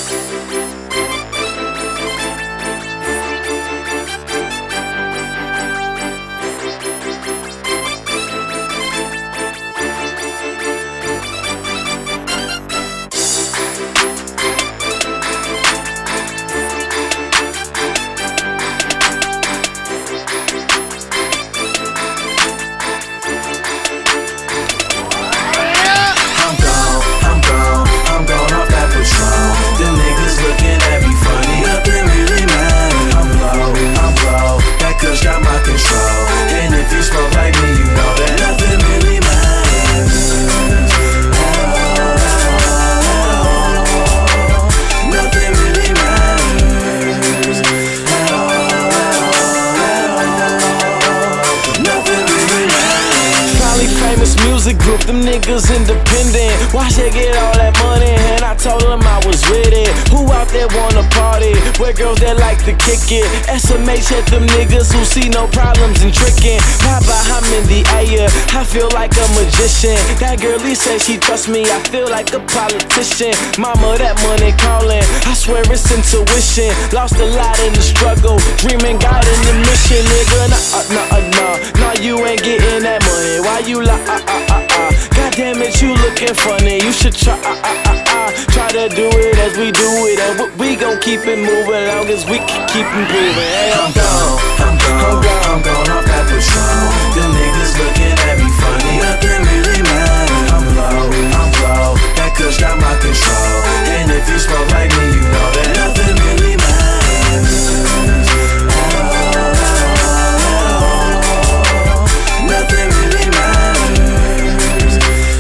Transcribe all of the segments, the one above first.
Music group, them niggas independent. Why they get all that money? And I told them I was with it. Who out there wanna party? Where girls that like to kick it? SMH at them niggas who see no problems in tricking. Papa, I'm in the air, I feel like a magician. That girlie says she trusts me, I feel like a politician. Mama, that money calling, I swear it's intuition. Lost a lot in the struggle, dreaming, guiding the mission. Nigga, nah, you ain't getting that money. Why you lie? God damn it, you looking funny. You should try to do it as we do it, and we gon' keep it moving long as we can keep improving. Hey, I'm gone off that patrol. Them niggas looking at me funny, nothing really matters. I'm low, that kush got my control. And if you smoke like me, you know that nothing really matters. Nothing really matters.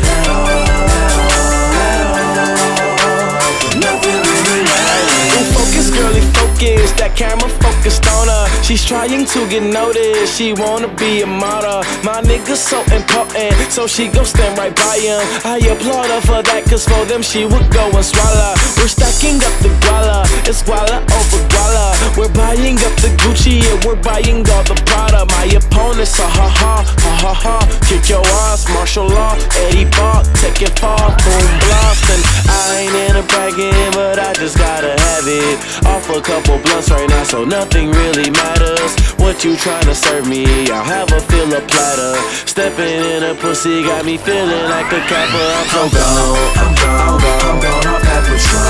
Nothing really matters. Focus, girlie, focus. That camera focused on her. She's trying to get noticed. She wanna be a model. My nigga's so important, so she gon' stand right by him. I applaud her for that, cause for them she would go and swallow. We're stacking up the guala. It's guala over guala. We're buying up the Gucci and we're buying all the Prada. My opponents are ha ha. Kick your ass, martial law, Eddie Bach, take it far, boom blast. And I ain't in a bragging, but I just gotta have it. Off a couple blunts right now, so nothing really matters. What you tryna serve me? I'll have a fill a platter. Stepping in a pussy got me feeling like a capper. I'm gone off that patrol.